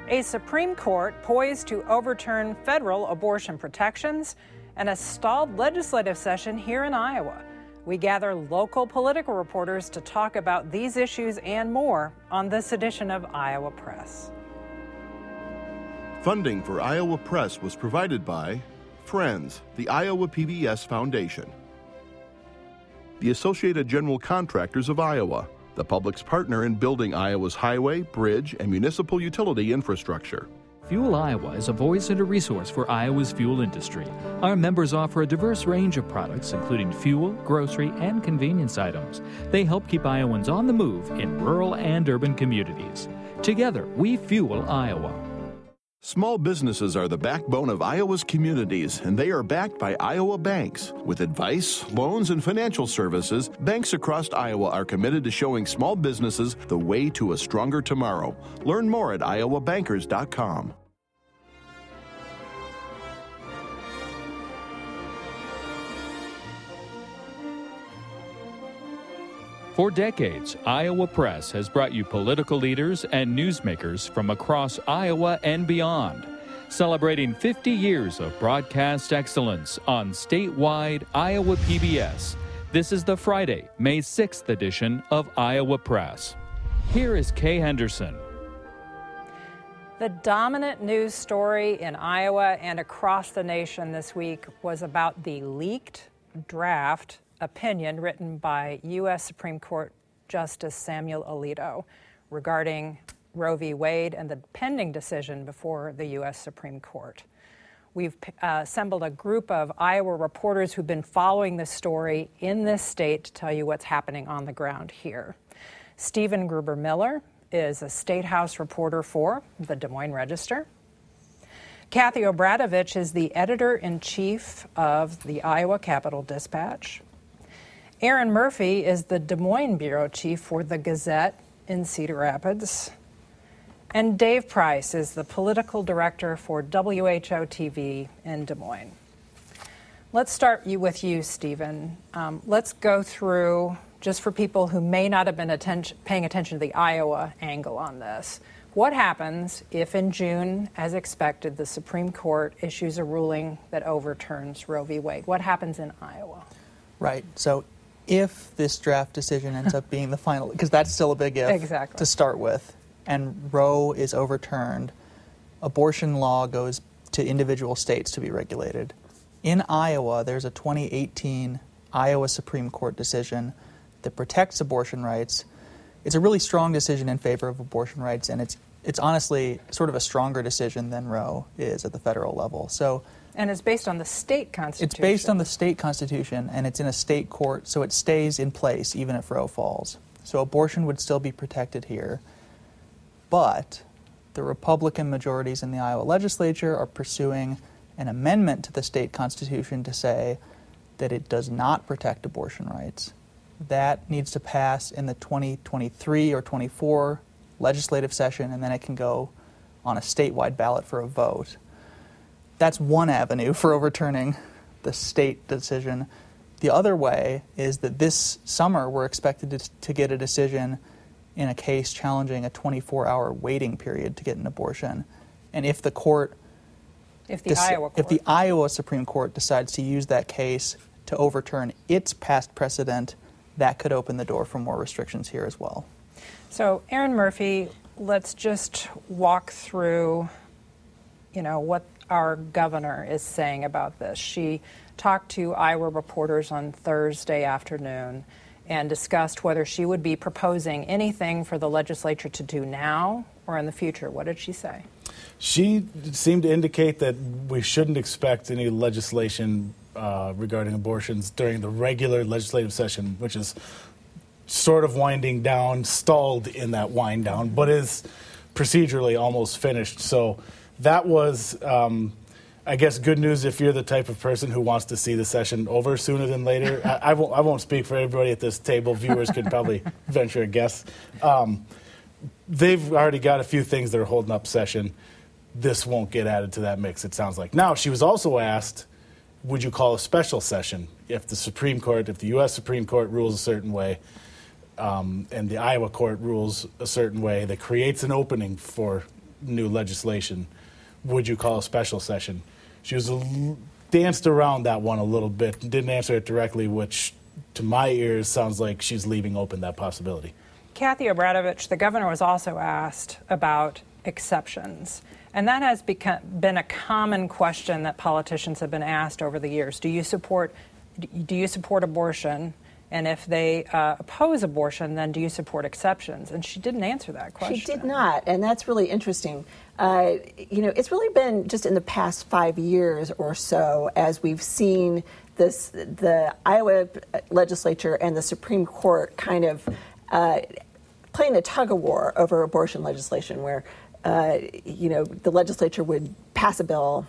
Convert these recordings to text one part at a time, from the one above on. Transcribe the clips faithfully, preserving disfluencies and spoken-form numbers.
A Supreme Court poised to overturn federal abortion protections, and a stalled legislative session here in Iowa. We gather local political reporters to talk about these issues and more on this edition of Iowa Press. Funding for Iowa Press was provided by Friends, the Iowa P B S Foundation, the Associated General Contractors of Iowa, the public's partner in building Iowa's highway, bridge, and municipal utility infrastructure. Fuel Iowa is a voice and a resource for Iowa's fuel industry. Our members offer a diverse range of products, including fuel, grocery, and convenience items. They help keep Iowans on the move in rural and urban communities. Together, we fuel Iowa. Small businesses are the backbone of Iowa's communities, and they are backed by Iowa banks. With advice, loans, and financial services, banks across Iowa are committed to showing small businesses the way to a stronger tomorrow. Learn more at iowa bankers dot com. For decades, Iowa Press has brought you political leaders and newsmakers from across Iowa and beyond, celebrating fifty years of broadcast excellence on statewide Iowa P B S. This is the Friday, May sixth edition of Iowa Press. Here is Kay Henderson. The dominant news story in Iowa and across the nation this week was about the leaked draft opinion written by U S Supreme Court Justice Samuel Alito regarding Roe v. Wade and the pending decision before the U S Supreme Court. We've uh, assembled a group of Iowa reporters who've been following this story in this state to tell you what's happening on the ground here. Stephen Gruber Miller is a State House reporter for the Des Moines Register. Kathy Obradovich is the editor-in-chief of the Iowa Capitol Dispatch. Aaron Murphy is the Des Moines bureau chief for the Gazette in Cedar Rapids. And Dave Price is the political director for W H O T V in Des Moines. Let's start you with you, Stephen. Um, let's go through, just for people who may not have been attention, paying attention to the Iowa angle on this, what happens if in June, as expected, the Supreme Court issues a ruling that overturns Roe v. Wade? What happens in Iowa? Right. So if this draft decision ends up being the final, because that's still a big if exactly. to start with, and Roe is overturned, abortion law goes to individual states to be regulated. In Iowa, there's a twenty eighteen Iowa Supreme Court decision that protects abortion rights. It's a really strong decision in favor of abortion rights, and it's it's honestly sort of a stronger decision than Roe is at the federal level. So. And it's based on the state constitution. It's based on the state constitution, and it's in a state court, so it stays in place even if Roe falls. So abortion would still be protected here. But the Republican majorities in the Iowa legislature are pursuing an amendment to the state constitution to say that it does not protect abortion rights. That needs to pass in the twenty twenty-three or twenty-four legislative session, and then it can go on a statewide ballot for a vote. That's one avenue for overturning the state decision. The other way is that this summer we're expected to, to get a decision in a case challenging a twenty-four hour waiting period to get an abortion. And if the court, if the, dec- Iowa court. if the Iowa Supreme Court decides to use that case to overturn its past precedent, that could open the door for more restrictions here as well. So, Aaron Murphy, let's just walk through, you know, what our governor is saying about this. She talked to Iowa reporters on Thursday afternoon and discussed whether she would be proposing anything for the legislature to do now or in the future. What did she say? She seemed to indicate that we shouldn't expect any legislation uh, regarding abortions during the regular legislative session, which is sort of winding down, stalled in that wind down, but is procedurally almost finished. So that was, um, I guess, good news if you're the type of person who wants to see the session over sooner than later. I, I, won't, I won't speak for everybody at this table. Viewers could probably venture a guess. Um, they've already got a few things that are holding up session. This won't get added to that mix, it sounds like. Now, she was also asked, would you call a special session if the Supreme Court, if the U S Supreme Court rules a certain way, um, and the Iowa court rules a certain way that creates an opening for new legislation, would you call a special session? She was a, danced around that one a little bit and didn't answer it directly, which to my ears sounds like she's leaving open that possibility. Kathy Obradovich, the governor, was also asked about exceptions. And that has become, been a common question that politicians have been asked over the years. Do you support, do you support abortion? And if they uh, oppose abortion, then do you support exceptions? And she didn't answer that question. She did not, and that's really interesting. Uh, you know, it's really been just in the past five years or so as we've seen this, the Iowa legislature and the Supreme Court kind of uh, playing a tug-of-war over abortion legislation where, uh, you know, the legislature would pass a bill,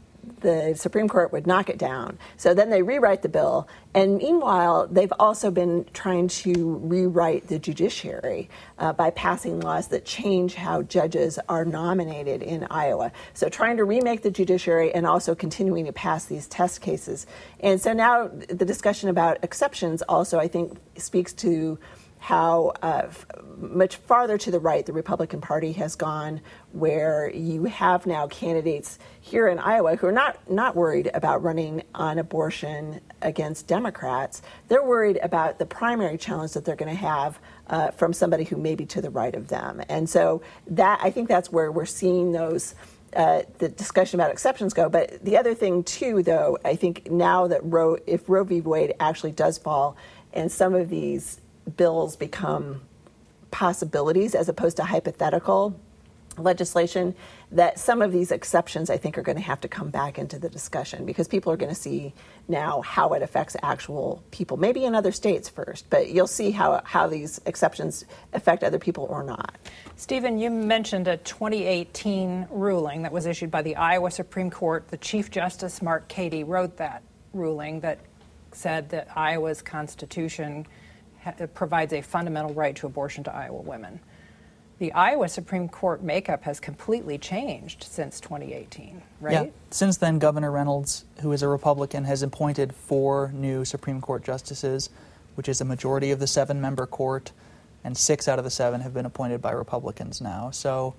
the Supreme Court would knock it down. So then they rewrite the bill. And meanwhile, they've also been trying to rewrite the judiciary uh, by passing laws that change how judges are nominated in Iowa. So trying to remake the judiciary and also continuing to pass these test cases. And so now the discussion about exceptions also, I think, speaks to how uh, f- much farther to the right the Republican Party has gone, where you have now candidates here in Iowa who are not, not worried about running on abortion against Democrats. They're worried about the primary challenge that they're going to have uh, from somebody who may be to the right of them. And so that I think that's where we're seeing those Uh, the discussion about exceptions go. But the other thing, too, though, I think now that Roe, if Roe v. Wade actually does fall and some of these bills become possibilities as opposed to hypothetical legislation, that some of these exceptions, I think, are going to have to come back into the discussion because people are going to see now how it affects actual people, maybe in other states first, but you'll see how, how these exceptions affect other people or not. Stephen, you mentioned a twenty eighteen ruling that was issued by the Iowa Supreme Court. The Chief Justice, Mark Cady, wrote that ruling that said that Iowa's Constitution ha- provides a fundamental right to abortion to Iowa women. The Iowa Supreme Court makeup has completely changed since twenty eighteen, right? Yeah. Since then, Governor Reynolds, who is a Republican, has appointed four new Supreme Court justices, which is a majority of the seven-member court, and six out of the seven have been appointed by Republicans now. So,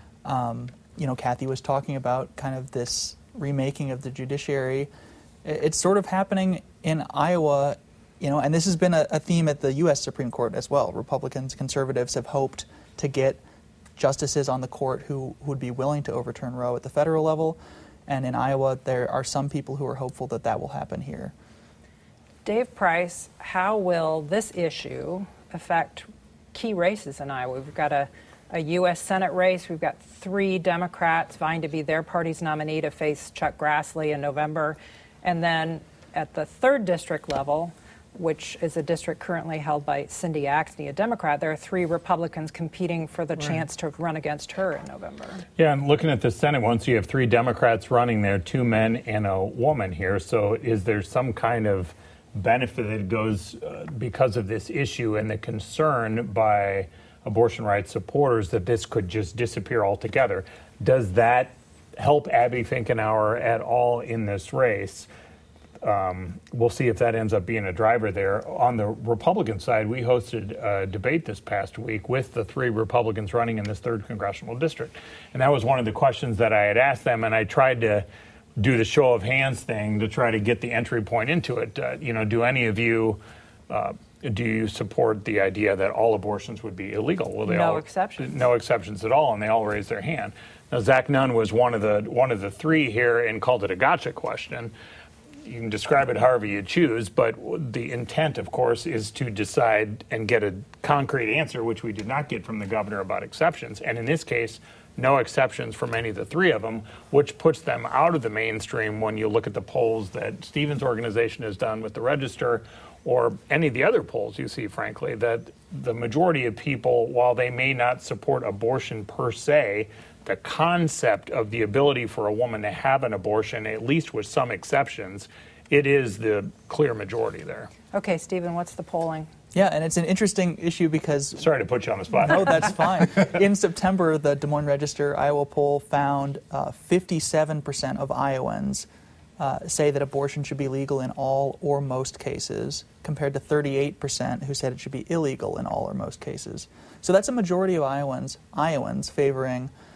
um, you know, Kathy was talking about kind of this remaking of the judiciary. It's sort of happening in Iowa, you know, and this has been a, a theme at the U S Supreme Court as well. Republicans, conservatives have hoped to get justices on the court who, who would be willing to overturn Roe at the federal level. And in Iowa, there are some people who are hopeful that that will happen here. Dave Price, how will this issue affect key races in Iowa? We've got a, a U S Senate race. We've got three Democrats vying to be their party's nominee to face Chuck Grassley in November. And then at the third district level, which is a district currently held by Cindy Axne, a Democrat, there are three Republicans competing for the right. chance to run against her in November. Yeah, and looking at the Senate one, so you have three Democrats running there, two men and a woman here. So is there some kind of benefit that goes uh, because of this issue and the concern by abortion rights supporters that this could just disappear altogether? Does that help Abby Finkenauer at all in this race? Um, we'll see if that ends up being a driver there. On the Republican side, we hosted a debate this past week with the three Republicans running in this third congressional district. And that was one of the questions that I had asked them, and I tried to do the show of hands thing to try to get the entry point into it. Uh, you know, do any of you, uh, do you support the idea that all abortions would be illegal? Well, they no all, exceptions. No exceptions at all, and they all raised their hand. Now, Zach Nunn was one of the one of the three here and called it a gotcha question. You can describe it however you choose, but the intent, of course, is to decide and get a concrete answer, which we did not get from the governor about exceptions. And in this case, no exceptions from any of the three of them, which puts them out of the mainstream when you look at the polls that Stephen's organization has done with the Register or any of the other polls you see, frankly, that the majority of people, while they may not support abortion per se, the concept of the ability for a woman to have an abortion, at least with some exceptions, it is the clear majority there. Okay, Stephen, what's the polling? Yeah, and it's an interesting issue because... Sorry to put you on the spot. No, that's fine. In September, the Des Moines Register Iowa poll found uh, fifty-seven percent of Iowans uh, say that abortion should be legal in all or most cases, compared to thirty-eight percent who said it should be illegal in all or most cases. So that's a majority of Iowans, Iowans favoring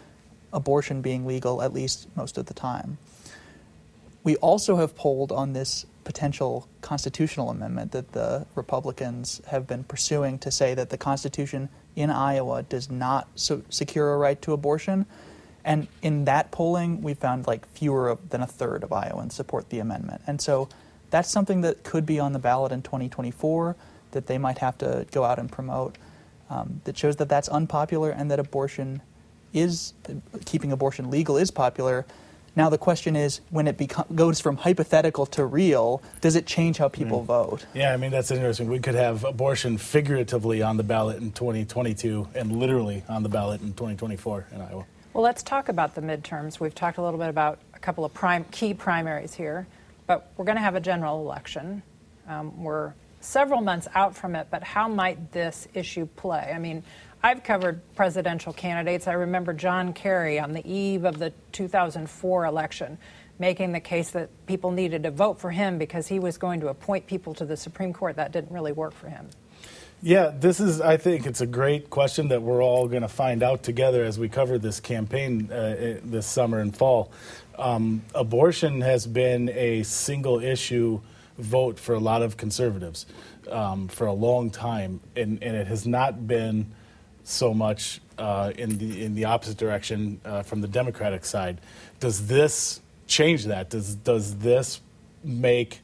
abortion being legal, at least most of the time. We also have polled on this potential constitutional amendment that the Republicans have been pursuing to say that the Constitution in Iowa does not so secure a right to abortion. And in that polling, we found like fewer than a third of Iowans support the amendment. And so that's something that could be on the ballot in twenty twenty-four that they might have to go out and promote, um, that shows that that's unpopular and that abortion is, keeping abortion legal is popular. Now the question is, when it beco- goes from hypothetical to real, does it change how people mm. vote? Yeah, I mean, that's interesting. We could have abortion figuratively on the ballot in twenty twenty-two and literally on the ballot in twenty twenty-four in Iowa. Well, let's talk about the midterms. We've talked a little bit about a couple of prime, key primaries here, but we're going to have a general election. Um, we're several months out from it, but how might this issue play? I mean, I've covered presidential candidates. I remember John Kerry on the eve of the two thousand four election making the case that people needed to vote for him because he was going to appoint people to the Supreme Court. That didn't really work for him. Yeah, this is, I think it's a great question that we're all going to find out together as we cover this campaign uh, this summer and fall. Um, abortion has been a single issue vote for a lot of conservatives um, for a long time, and, and it has not been so much uh, in the in the opposite direction uh, from the Democratic side. Does this change that? Does does this make,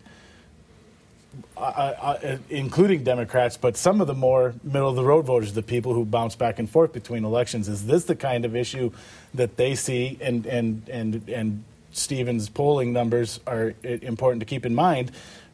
uh, uh, including Democrats, but some of the more middle of the road voters, the people who bounce back and forth between elections, is this the kind of issue that they see? And and and and Stephen's polling numbers are important to keep in mind.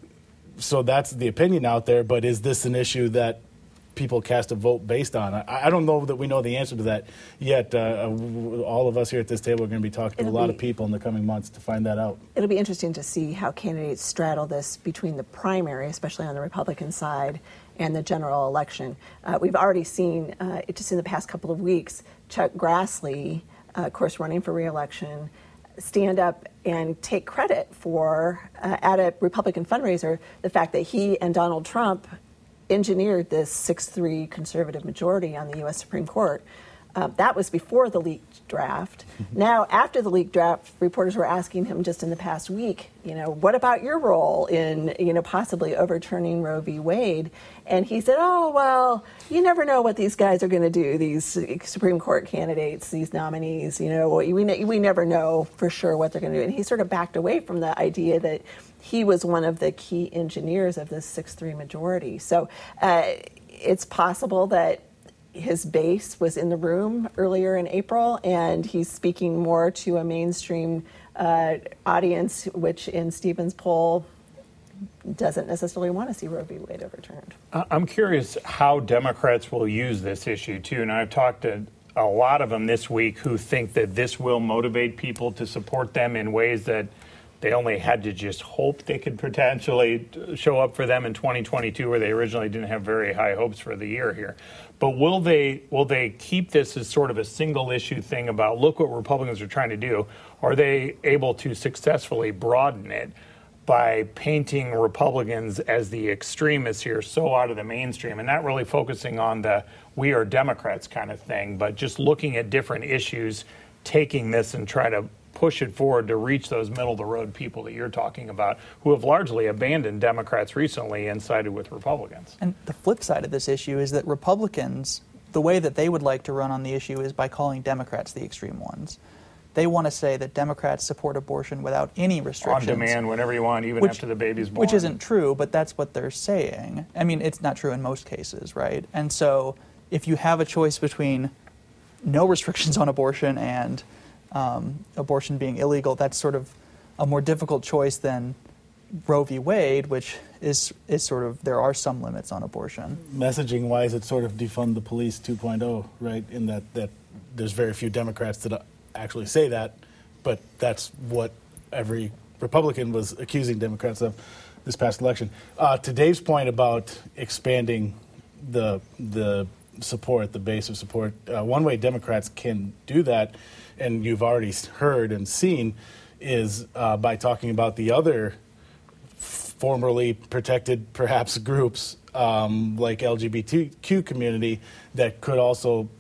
So that's the opinion out there. But is this an issue that people cast a vote based on? I, I don't know that we know the answer to that yet. Uh, all of us here at this table are going to be talking to it'll a lot be, of people in the coming months to find that out. It'll be interesting to see how candidates straddle this between the primary, especially on the Republican side, and the general election. Uh, we've already seen, uh, just in the past couple of weeks, Chuck Grassley, uh, of course, running for re-election, stand up and take credit for, uh, at a Republican fundraiser, the fact that he and Donald Trump engineered this six three conservative majority on the U S Supreme Court. Uh, that was before the leaked draft. Mm-hmm. Now, after the leaked draft, reporters were asking him just in the past week, you know, what about your role in, you know, possibly overturning Roe v. Wade? And he said, oh, well, you never know what these guys are going to do, these Supreme Court candidates, these nominees, you know, we, we never know for sure what they're going to do. And he sort of backed away from the idea that he was one of the key engineers of this six three majority. So uh, it's possible that his base was in the room earlier in April, and he's speaking more to a mainstream uh, audience, which in Stephen's poll doesn't necessarily want to see Roe v. Wade overturned. I'm curious how Democrats will use this issue, too. And I've talked to a lot of them this week who think that this will motivate people to support them in ways that they only had to just hope they could potentially show up for them in twenty twenty-two, where they originally didn't have very high hopes for the year here. But will they will they keep this as sort of a single issue thing about, look what Republicans are trying to do? Are they able to successfully broaden it by painting Republicans as the extremists here, so out of the mainstream, and not really focusing on the we are Democrats kind of thing, but just looking at different issues, taking this and try to push it forward to reach those middle-of-the-road people that you're talking about, who have largely abandoned Democrats recently and sided with Republicans. And the flip side of this issue is that Republicans, the way that they would like to run on the issue is by calling Democrats the extreme ones. They want to say that Democrats support abortion without any restrictions. On demand, whenever you want, even which, after the baby's born. Which isn't true, but that's what they're saying. I mean, it's not true in most cases, right? And so if you have a choice between no restrictions on abortion and Um, abortion being illegal, that's sort of a more difficult choice than Roe v. Wade, which is is sort of, there are some limits on abortion. Messaging-wise, it's sort of defund the police two point oh, right? In that, that there's very few Democrats that actually say that, but that's what every Republican was accusing Democrats of this past election. Uh, to Dave's point about expanding the the support, the base of support, uh, one way Democrats can do that, and you've already heard and seen, is uh, by talking about the other formerly protected, perhaps, groups um, like L G B T Q community that could also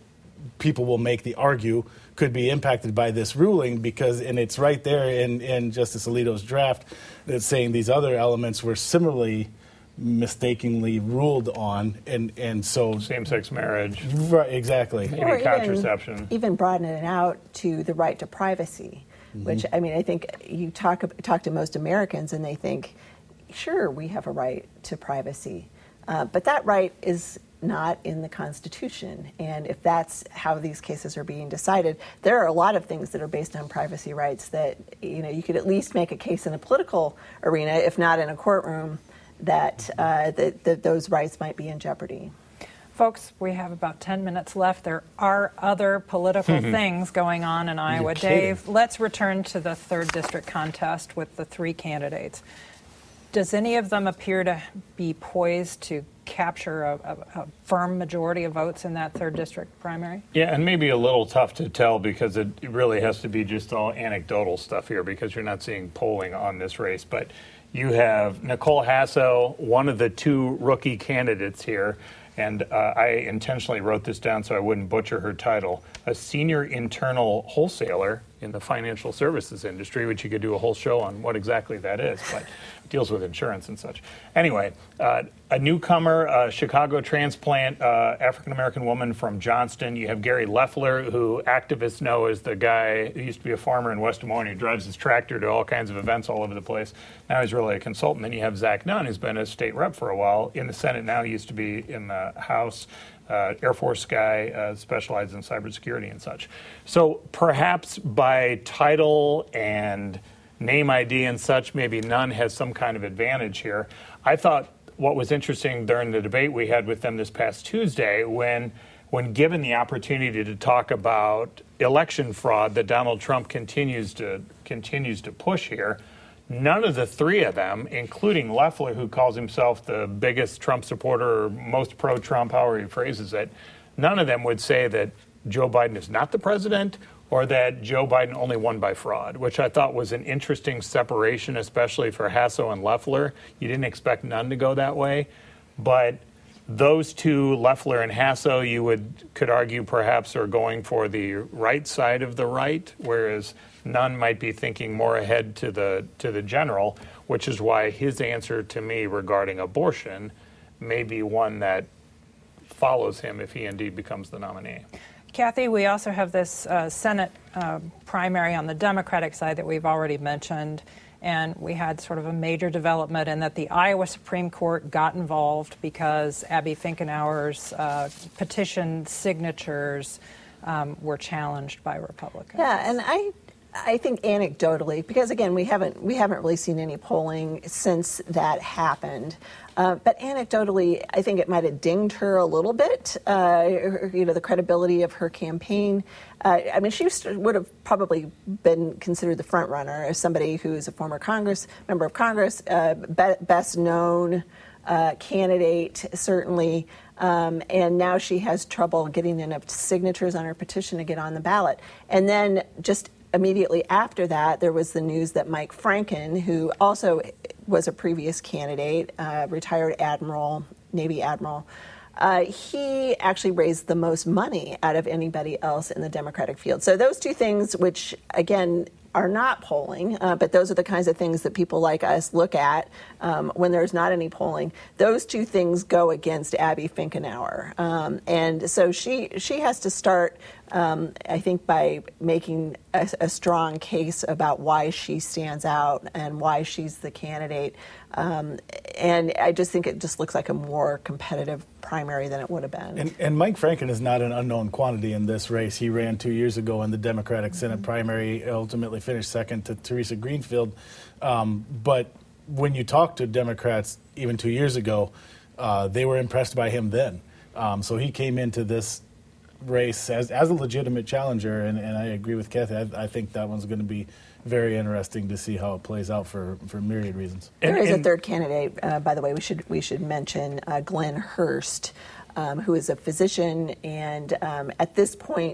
people will make the argue could be impacted by this ruling, because, and it's right there in, in Justice Alito's draft that's saying these other elements were similarly mistakenly ruled on, and, and so same-sex marriage, right, exactly, maybe or contraception, even, even broaden it out to the right to privacy, mm-hmm. which, I mean, I think you talk talk to most Americans and they think, sure, we have a right to privacy, uh, but that right is not in the Constitution. And if that's how these cases are being decided, there are a lot of things that are based on privacy rights that, you know, you could at least make a case in the political arena, if not in a courtroom, that, uh, that, that those rights might be in jeopardy. Folks, we have about ten minutes left. There are other political things going on in Iowa. Dave, let's return to the third district contest with the three candidates. Does any of them appear to be poised to capture a, a, a firm majority of votes in that third district primary? Yeah, and maybe a little tough to tell because it really has to be just all anecdotal stuff here because you're not seeing polling on this race. But you have Nicole Hasso, one of the two rookie candidates here, and uh, I intentionally wrote this down so I wouldn't butcher her title, a senior internal wholesaler in the financial services industry, which you could do a whole show on what exactly that is, but it deals with insurance and such. Anyway, uh, a newcomer, a Chicago transplant, uh, African-American woman from Johnston. You have Gary Loeffler, who activists know as the guy who used to be a farmer in West Des Moines, who drives his tractor to all kinds of events all over the place. Now he's really a consultant. Then you have Zach Nunn, who's been a state rep for a while in the Senate now. He used to be in the House. Uh, Air Force guy, uh, specialized in cybersecurity and such. So perhaps by title and name I D and such, maybe Nunn has some kind of advantage here. I thought what was interesting during the debate we had with them this past Tuesday, when when given the opportunity to talk about election fraud that Donald Trump continues to continues to push here, none of the three of them, including Loeffler, who calls himself the biggest Trump supporter or most pro-Trump, however he phrases it, none of them would say that Joe Biden is not the president or that Joe Biden only won by fraud, which I thought was an interesting separation, especially for Hasso and Loeffler. You didn't expect Nunn to go that way. But those two, Loeffler and Hasso, you would could argue perhaps are going for the right side of the right, whereas Nunn might be thinking more ahead to the to the general, which is why his answer to me regarding abortion may be one that follows him if he indeed becomes the nominee. Kathy, we also have this uh, Senate uh, primary on the Democratic side that we've already mentioned, and we had sort of a major development in that the Iowa Supreme Court got involved because Abby Finkenauer's uh, petition signatures um, were challenged by Republicans. Yeah, and I I think anecdotally, because again, we haven't we haven't really seen any polling since that happened. Uh, but anecdotally, I think it might have dinged her a little bit, uh, you know, the credibility of her campaign. Uh, I mean, she would have probably been considered the front runner as somebody who is a former Congress member of Congress, uh, be- best known uh, candidate, certainly. Um, and now she has trouble getting enough signatures on her petition to get on the ballot. And then just immediately after that, there was the news that Mike Franken, who also was a previous candidate, uh, retired admiral, Navy admiral, uh, he actually raised the most money out of anybody else in the Democratic field. So those two things, which, again, are not polling, uh, but those are the kinds of things that people like us look at um, when there's not any polling. Those two things go against Abby Finkenauer. Um, and so she she has to start, um, I think, by making a, a strong case about why she stands out and why she's the candidate. Um, and I just think it just looks like a more competitive primary than it would have been. And, and Mike Franken is not an unknown quantity in this race. He ran two years ago in the Democratic Senate mm-hmm. primary, ultimately finished second to Teresa Greenfield. Um, but when you talk to Democrats even two years ago, uh, they were impressed by him then. Um, so he came into this race as, as a legitimate challenger, and, and I agree with Kathy. I, I think that one's going to be very interesting to see how it plays out for, for myriad reasons. There is a third candidate, uh, by the way. We should we should mention uh, Glenn Hurst, um, who is a physician, and um, at this point,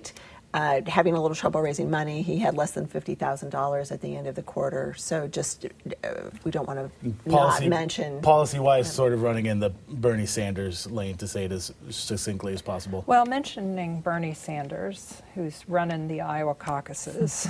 uh, having a little trouble raising money. He had less than fifty thousand dollars at the end of the quarter. So just, uh, we don't want to not mention. Policy-wise, um, sort of running in the Bernie Sanders lane, to say it as succinctly as possible. Well, mentioning Bernie Sanders, who's running the Iowa caucuses,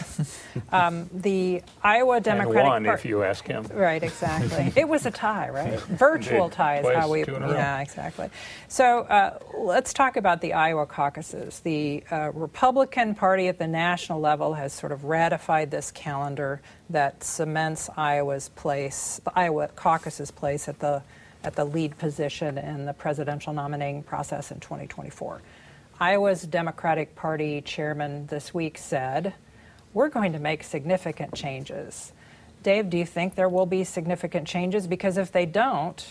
um, the Iowa Democratic and won, Party. if you ask him. Right, exactly. It was a tie, right? Virtual tie is Twice, how we. two in a row. Yeah, exactly. So uh, let's talk about the Iowa caucuses. The uh, Republican Party at the national level has sort of ratified this calendar that cements Iowa's place, the Iowa caucus's place at the at the lead position in the presidential nominating process in twenty twenty-four. Iowa's Democratic Party chairman this week said, "We're going to make significant changes." Dave, do you think there will be significant changes? Because if they don't,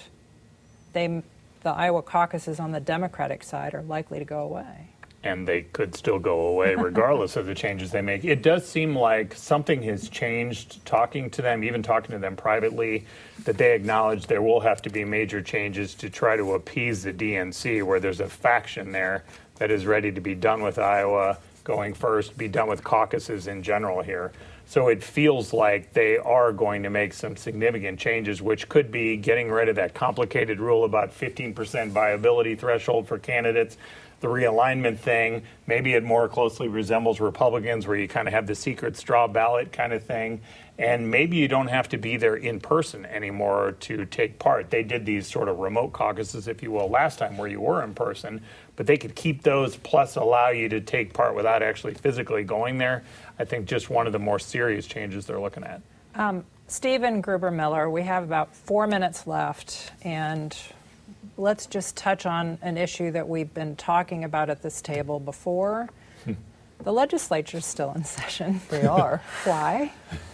they the Iowa caucuses on the Democratic side are likely to go away. And they could still go away regardless of the changes they make. It does seem like something has changed talking to them, even talking to them privately, that they acknowledge there will have to be major changes to try to appease the D N C, where there's a faction there that is ready to be done with Iowa going first, be done with caucuses in general here. So it feels like they are going to make some significant changes, which could be getting rid of that complicated rule about fifteen percent viability threshold for candidates, the realignment thing. Maybe it more closely resembles Republicans, where you kind of have the secret straw ballot kind of thing. And maybe you don't have to be there in person anymore to take part. They did these sort of remote caucuses, if you will, last time where you were in person, but they could keep those plus allow you to take part without actually physically going there. I think just one of the more serious changes they're looking at. Um, Stephen Gruber Miller, we have about four minutes left, and let's just touch on an issue that we've been talking about at this table before. The legislature's still in session. They are. Why?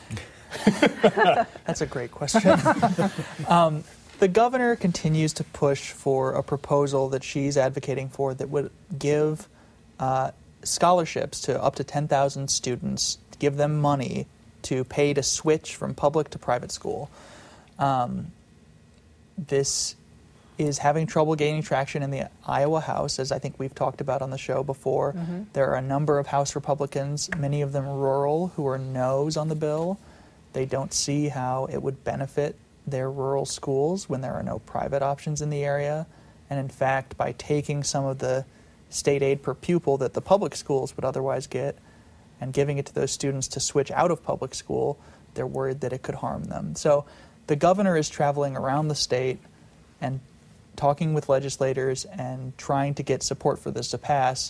That's a great question. um, the governor continues to push for a proposal that she's advocating for that would give uh, scholarships to up to ten thousand students, to give them money to pay to switch from public to private school. Um, this is having trouble gaining traction in the Iowa House, as I think we've talked about on the show before. Mm-hmm. There are a number of House Republicans, many of them rural, who are no's on the bill. They don't see how it would benefit their rural schools when there are no private options in the area. And in fact, by taking some of the state aid per pupil that the public schools would otherwise get and giving it to those students to switch out of public school, they're worried that it could harm them. So the governor is traveling around the state and talking with legislators and trying to get support for this to pass.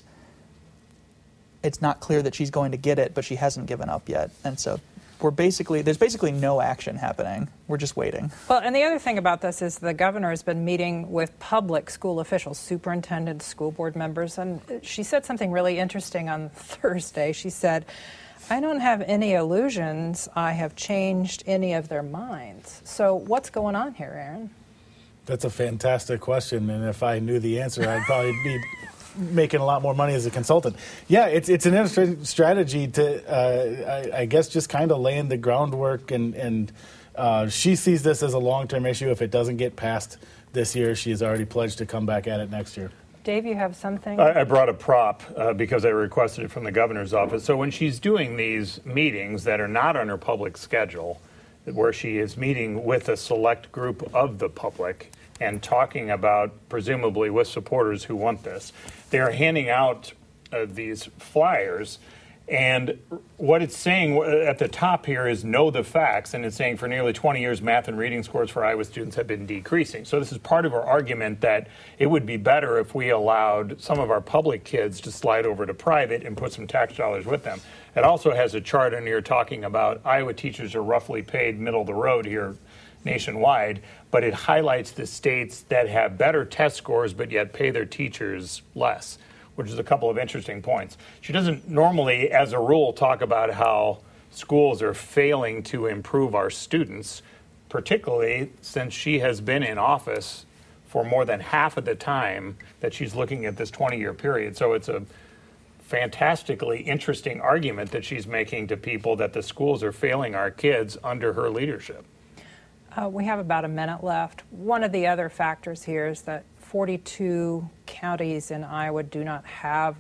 It's not clear that she's going to get it, but she hasn't given up yet. And so we're basically, there's basically no action happening. We're just waiting. Well, and the other thing about this is the governor has been meeting with public school officials, superintendents, school board members, and she said something really interesting on Thursday. She said, "I don't have any illusions I have changed any of their minds." So what's going on here, Aaron? That's a fantastic question, and if I knew the answer, I'd probably be making a lot more money as a consultant. Yeah, it's it's an interesting strategy to, uh, I, I guess, just kind of laying the groundwork, and, and uh, she sees this as a long-term issue. If it doesn't get passed this year, she has already pledged to come back at it next year. Dave, you have something? I, I brought a prop uh, because I requested it from the governor's office. So when she's doing these meetings that are not on her public schedule, where she is meeting with a select group of the public and talking about, presumably with supporters who want this, they are handing out uh, these flyers. And what it's saying at the top here is know the facts. And it's saying for nearly twenty years, math and reading scores for Iowa students have been decreasing. So this is part of our argument that it would be better if we allowed some of our public kids to slide over to private and put some tax dollars with them. It also has a chart in here talking about Iowa teachers are roughly paid middle of the road here nationwide, but it highlights the states that have better test scores but yet pay their teachers less, which is a couple of interesting points. She doesn't normally, as a rule, talk about how schools are failing to improve our students, particularly since she has been in office for more than half of the time that she's looking at this twenty-year period. So it's a fantastically interesting argument that she's making to people that the schools are failing our kids under her leadership. Uh, we have about a minute left. One of the other factors here is that forty-two counties in Iowa do not have a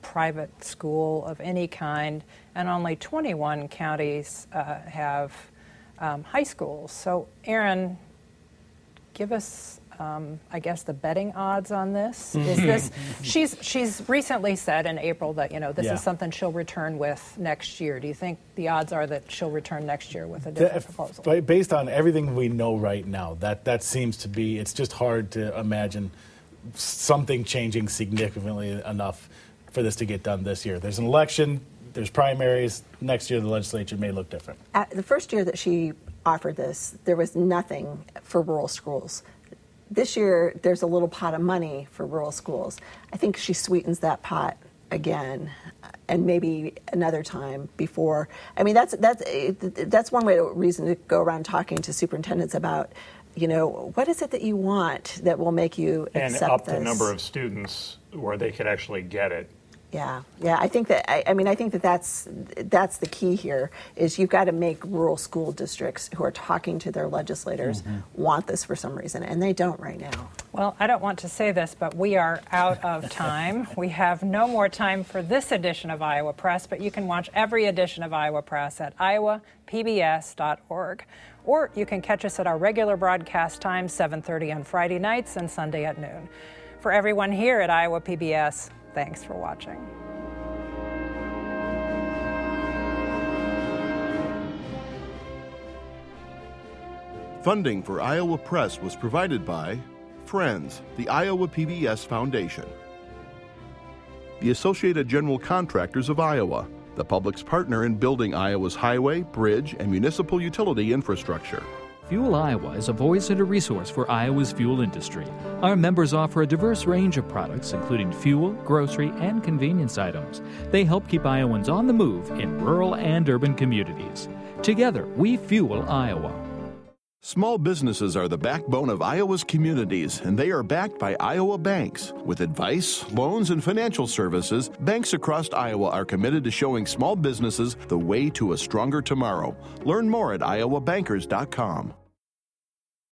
private school of any kind, and only twenty-one counties uh, have um, high schools. So, Aaron, give us, um, I guess, the betting odds on this. Is this? She's she's recently said in April that you know this Yeah. is something she'll return with next year. Do you think the odds are that she'll return next year with a different That- proposal? ba- Based on everything we know right now, that that seems to be. It's just hard to imagine something changing significantly enough for this to get done this year. There's an election. There's primaries. Next year, the legislature may look different. At the first year that she offered this, there was nothing for rural schools. This year, there's a little pot of money for rural schools. I think she sweetens that pot again, and maybe another time before. I mean, that's that's that's one way to reason to go around talking to superintendents about, you know, what is it that you want that will make you And accept up this? the number of students where they could actually get it. Yeah, yeah. I think that. I, I mean, I think that that's that's the key here. Is you've got to make rural school districts who are talking to their legislators Mm-hmm. want this for some reason, and they don't right now. Well, I don't want to say this, but we are out of time. We have no more time for this edition of Iowa Press, but you can watch every edition of Iowa Press at iowa p b s dot org. Or you can catch us at our regular broadcast time, seven thirty on Friday nights and Sunday at noon. For everyone here at Iowa P B S, thanks for watching. Funding for Iowa Press was provided by Friends, the Iowa P B S Foundation, the Associated General Contractors of Iowa, the public's partner in building Iowa's highway, bridge, and municipal utility infrastructure. Fuel Iowa is a voice and a resource for Iowa's fuel industry. Our members offer a diverse range of products, including fuel, grocery, and convenience items. They help keep Iowans on the move in rural and urban communities. Together, we fuel Iowa. Small businesses are the backbone of Iowa's communities, and they are backed by Iowa banks. With advice, loans, and financial services, banks across Iowa are committed to showing small businesses the way to a stronger tomorrow. Learn more at iowa bankers dot com.